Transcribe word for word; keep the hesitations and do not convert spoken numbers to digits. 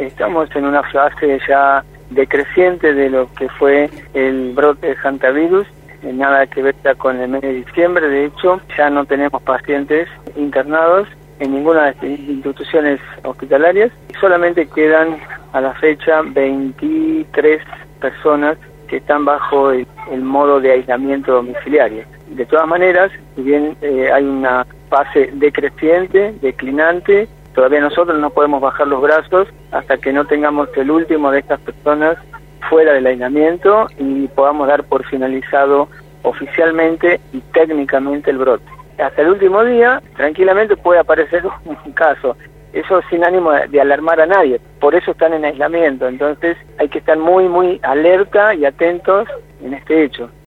estamos en una fase ya decreciente de lo que fue el brote de hantavirus, nada que ver ya con el mes de diciembre. De hecho, ya no tenemos pacientes internados en ninguna de estas instituciones hospitalarias, solamente quedan a la fecha veintitrés personas que están bajo el, el modo de aislamiento domiciliario. De todas maneras, si bien eh, hay una fase decreciente, declinante, todavía nosotros no podemos bajar los brazos hasta que no tengamos el último de estas personas fuera del aislamiento y podamos dar por finalizado oficialmente y técnicamente el brote. Hasta el último día, tranquilamente puede aparecer un caso. Eso sin ánimo de alarmar a nadie. Por eso están en aislamiento. Entonces hay que estar muy, muy alerta y atentos en este hecho.